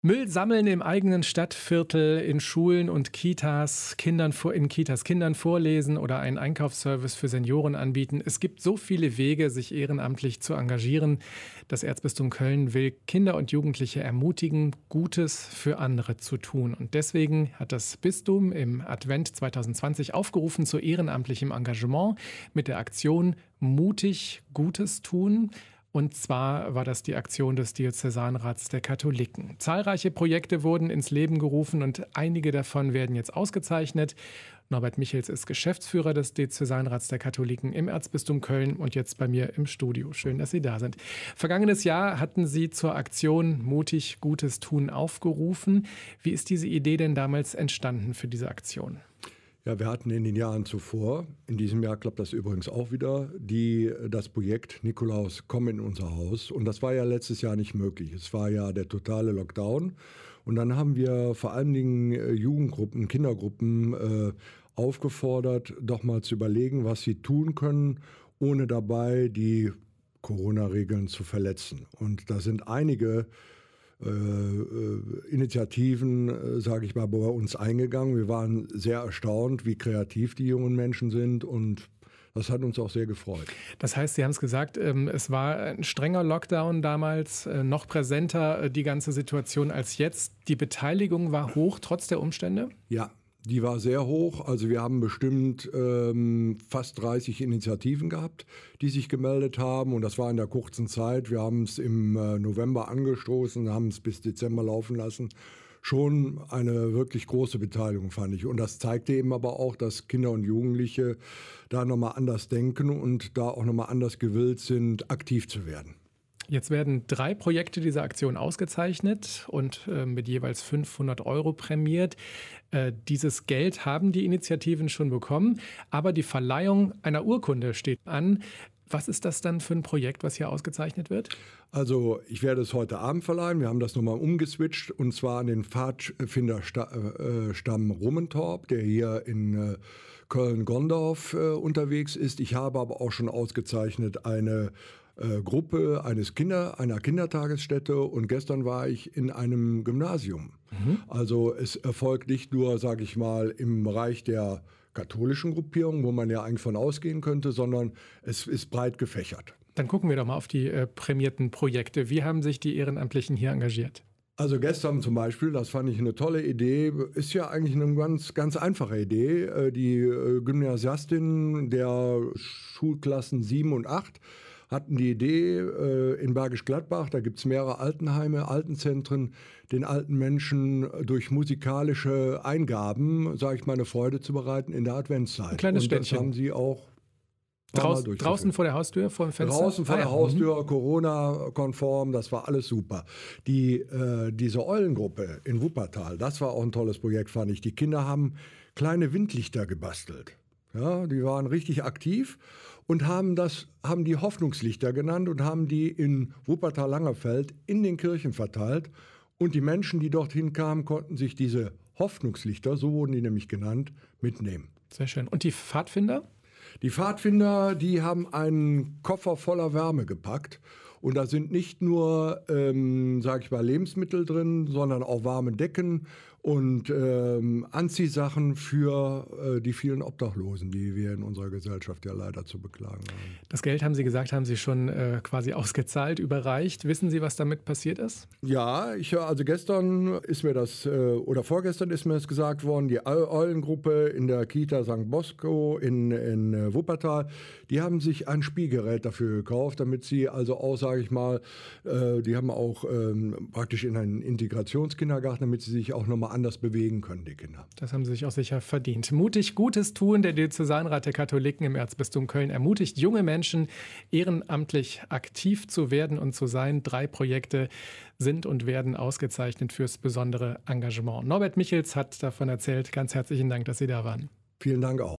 Müll sammeln im eigenen Stadtviertel, in Schulen und Kitas, Kindern vorlesen oder einen Einkaufsservice für Senioren anbieten. Es gibt so viele Wege, sich ehrenamtlich zu engagieren. Das Erzbistum Köln will Kinder und Jugendliche ermutigen, Gutes für andere zu tun. Und deswegen hat das Bistum im Advent 2020 aufgerufen zu ehrenamtlichem Engagement mit der Aktion Mutig Gutes tun. Und zwar war das die Aktion des Diözesanrats der Katholiken. Zahlreiche Projekte wurden ins Leben gerufen und einige davon werden jetzt ausgezeichnet. Norbert Michels ist Geschäftsführer des Diözesanrats der Katholiken im Erzbistum Köln und jetzt bei mir im Studio. Schön, dass Sie da sind. Vergangenes Jahr hatten Sie zur Aktion Mutig Gutes tun aufgerufen. Wie ist diese Idee denn damals entstanden für diese Aktion? Ja, wir hatten in den Jahren zuvor, in diesem Jahr klappt das übrigens auch wieder, das Projekt Nikolaus, komm in unser Haus. Und das war ja letztes Jahr nicht möglich. Es war ja der totale Lockdown. Und dann haben wir vor allen Dingen Jugendgruppen, Kindergruppen aufgefordert, doch mal zu überlegen, was sie tun können, ohne dabei die Corona-Regeln zu verletzen. Und da sind einige Initiativen, sage ich mal, bei uns eingegangen. Wir waren sehr erstaunt, wie kreativ die jungen Menschen sind und das hat uns auch sehr gefreut. Das heißt, Sie haben es gesagt, es war ein strenger Lockdown damals, noch präsenter die ganze Situation als jetzt. Die Beteiligung war hoch, trotz der Umstände? Ja. Die war sehr hoch. Also wir haben bestimmt fast 30 Initiativen gehabt, die sich gemeldet haben. Und das war in der kurzen Zeit. Wir haben es im November angestoßen, haben es bis Dezember laufen lassen. Schon eine wirklich große Beteiligung, fand ich. Und das zeigte eben aber auch, dass Kinder und Jugendliche da nochmal anders denken und da auch nochmal anders gewillt sind, aktiv zu werden. Jetzt werden 3 Projekte dieser Aktion ausgezeichnet und mit jeweils 500 € prämiert. Dieses Geld haben die Initiativen schon bekommen, aber die Verleihung einer Urkunde steht an. Was ist das dann für ein Projekt, was hier ausgezeichnet wird? Also ich werde es heute Abend verleihen. Wir haben das nochmal umgeswitcht und zwar an den Pfadfinderstamm Rummentorp, der hier in Köln-Gondorf unterwegs ist. Ich habe aber auch schon ausgezeichnet eine Gruppe einer Kindertagesstätte und gestern war ich in einem Gymnasium. Also es erfolgt nicht nur, sage ich mal, im Bereich der katholischen Gruppierung, wo man ja eigentlich von ausgehen könnte, sondern es ist breit gefächert. Dann gucken wir doch mal auf die prämierten Projekte. Wie haben sich die Ehrenamtlichen hier engagiert? Also gestern zum Beispiel, das fand ich eine tolle Idee, ist ja eigentlich eine ganz einfache Idee. Die Gymnasiastinnen der Schulklassen 7 und 8 hatten die Idee, in Bergisch Gladbach, da gibt es mehrere Altenheime, Altenzentren, den alten Menschen durch musikalische Eingaben, sage ich mal, eine Freude zu bereiten in der Adventszeit. Ein kleines Ständchen. Das haben sie auch draußen vor der Haustür, vor dem Fenster? Draußen vor der Haustür, Corona-konform, das war alles super. Diese Eulengruppe in Wuppertal, das war auch ein tolles Projekt, fand ich. Die Kinder haben kleine Windlichter gebastelt. Ja, die waren richtig aktiv und haben die Hoffnungslichter genannt und haben die in Wuppertal-Langerfeld in den Kirchen verteilt. Und die Menschen, die dorthin kamen, konnten sich diese Hoffnungslichter, so wurden die nämlich genannt, mitnehmen. Sehr schön. Und die Pfadfinder? Die Pfadfinder, die haben einen Koffer voller Wärme gepackt. Und da sind nicht nur, sage ich mal, Lebensmittel drin, sondern auch warme Decken und Anziehsachen für die vielen Obdachlosen, die wir in unserer Gesellschaft ja leider zu beklagen haben. Das Geld, haben Sie gesagt, haben Sie schon quasi ausgezahlt, überreicht. Wissen Sie, was damit passiert ist? Ja, also gestern ist mir oder vorgestern ist mir das gesagt worden, die Eulengruppe in der Kita St. Bosco in Wuppertal, die haben sich ein Spielgerät dafür gekauft, damit sie also auch, sage ich mal, die haben auch praktisch in einen Integrationskindergarten, damit sie sich auch nochmal anders bewegen können, die Kinder. Das haben sie sich auch sicher verdient. Mutig Gutes tun. Der Diözesanrat der Katholiken im Erzbistum Köln ermutigt junge Menschen, ehrenamtlich aktiv zu werden und zu sein. 3 Projekte sind und werden ausgezeichnet fürs besondere Engagement. Norbert Michels hat davon erzählt. Ganz herzlichen Dank, dass Sie da waren. Vielen Dank auch.